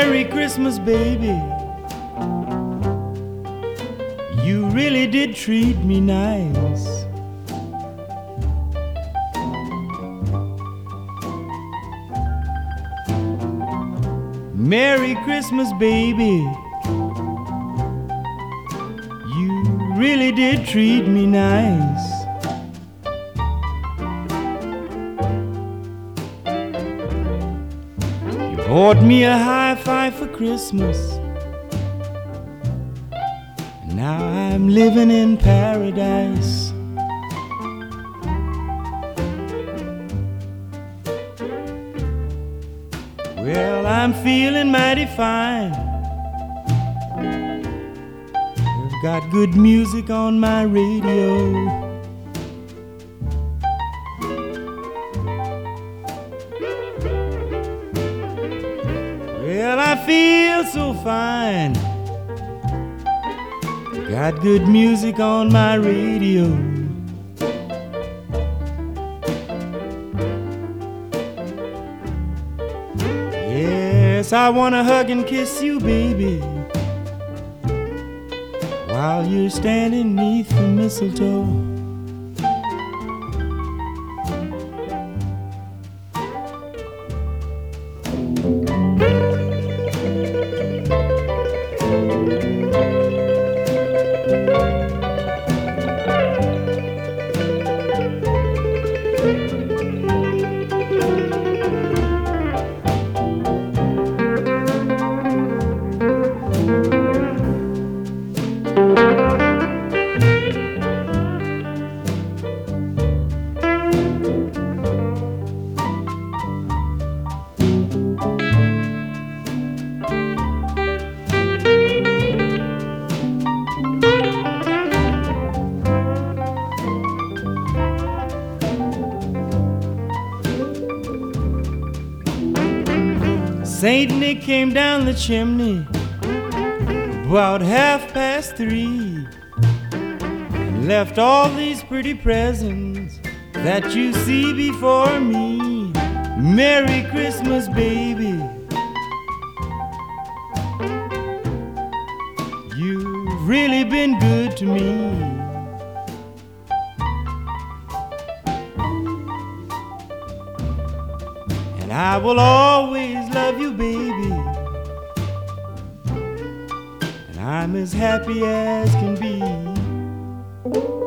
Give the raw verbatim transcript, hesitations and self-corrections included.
Merry Christmas, baby. You really did treat me nice. Merry Christmas, baby. You really did treat me nice. You bought me a hi-fi for Christmas. Now I'm living in paradise. Well, I'm feeling mighty fine. I've got good music on my radio. Well, I feel so fine. Got good music on my radio. Yes, I wanna hug and kiss you, baby, while you're standing neath the mistletoe. Saint Nick came down the chimney about half past three and left all these pretty presents that you see before me. Merry Christmas, baby. You've really been good to me. And I will always love you, baby. And I'm as happy as can be.